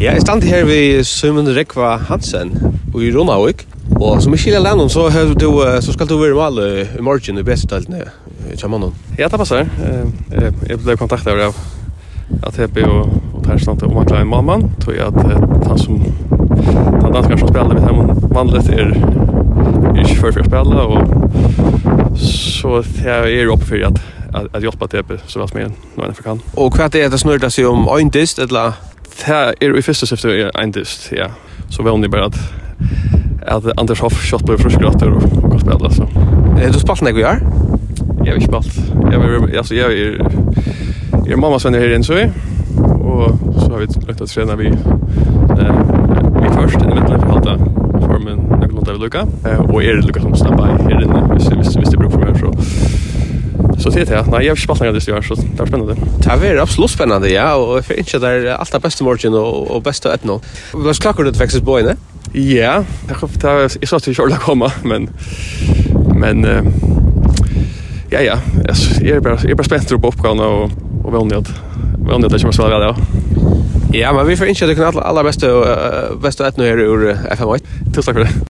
Ja, jeg stand her ved Simon Rekva Hansen i Ronavik. Og som Michelle Lennon så skal du være mal i morgen i bestedelene i mannen. Ja, det passar. Jeg ble kontaktet av ATP og Tersnante om han klarer en malmann. Tror jeg at han danskar som spiller med ham vanligt ikke for å spille, og så jeg oppe for at hjelpe ATP så vel som jeg nå enn for kan. Og hva er det snurret seg om øyndist, eller? Det i første syfte øyndist, ja. Så vanlig bare at Anders Hoff kjøtt ble fruskgratter og kan spille, så. Du spalt den jeg? Jeg har ikke spalt. Jeg mammas venner her innsøy, og så har vi lyttet å trene vi først i midten for halta formen noen av lukka, og lukka som snabba her inne hvis det bruk for meg, så det ja. Nei, jeg har ikke spalt noen av disse år, så det spennende. Det er absolutt spennende, ja, og jeg finner ikke det alt det beste morgen og beste etno. Hva klakker du til vekses boine? Ja, jeg sa til kjørla komma, men ja, jeg bare spent på oppgavene og vanlig at det kommer så vel, ja. Ja, men vi får ikke det aller beste etno her ur FM8. Tusen takk for det.